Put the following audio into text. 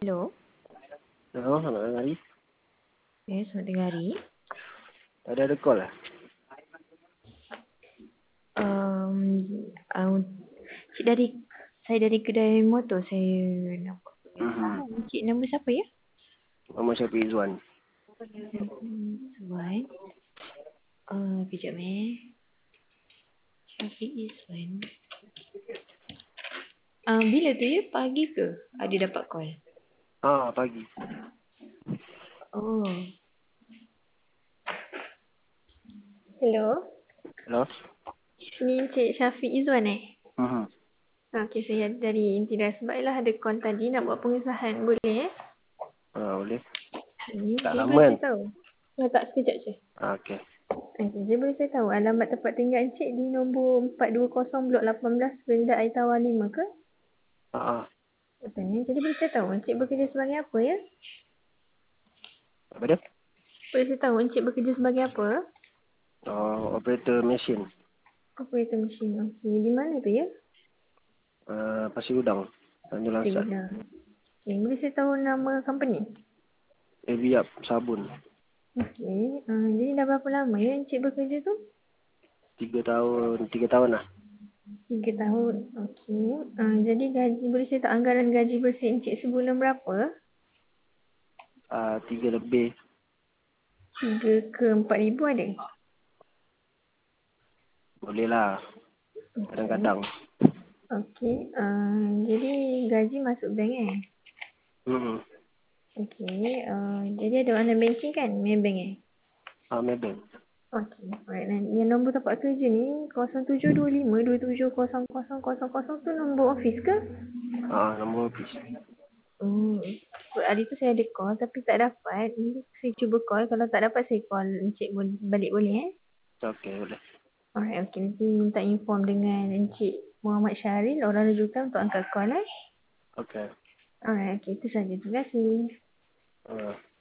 Hello. Hello, selamat hari. Selamat tengah hari. Tadi ada call lah. Cik saya dari kedai motor. Saya nampak pengesahan. Cik nama siapa ya? Nama Syafiq Izwan. Izwan. Kejap Syafiq Izwan. Bila tu ya? Pagi ke? Ada dapat call? Pagi. Oh. Hello. Hello. Ni Cik Syafiq Izwan Okey, saya dari Intida. Sebablah ada call tadi nak buat pengesahan. Boleh Boleh. Ni Tak dia lama boleh kan? saya tahu. Tak, sekejap je. Okey. Okey, dia boleh saya tahu alamat tempat tinggal Encik di nombor 420 blok 18 Rendah Air Tawar 5 ke? Katanya, jadi boleh saya tahu Encik bekerja sebagai apa ya? Apa dia? Boleh saya tahu Encik bekerja sebagai apa? Operator mesin. Operator mesin. Okey, di mana tu ya? Pasir Udang. Tanjung Langsat. Okey, boleh saya tahu nama company? Ebiap Sabun. Okey, jadi dah berapa lama ya Encik bekerja tu? 3 tahun lah. 3 tahun. Okey. Jadi gaji, boleh saya tahu anggaran gaji bersih Encik sebulan berapa? 3 lebih. 3 ke 4 ribu ada? Boleh lah. Kadang-kadang. Okey. Jadi gaji masuk bank Okey. Jadi ada online banking kan? Maybank Maybank. Okey. Alright. Yang nombor tempat kerja ni 0725270000 tu nombor office ke? Nombor office. Hari tu saya ada call tapi tak dapat. Nanti saya cuba call. Kalau tak dapat saya call Encik balik boleh Okey, boleh. Alright, okey. Nanti minta inform dengan Encik Muhammad Syahril, orang rujukan untuk angkat call Okey. Alright, okey. Itu saja. Terima kasih.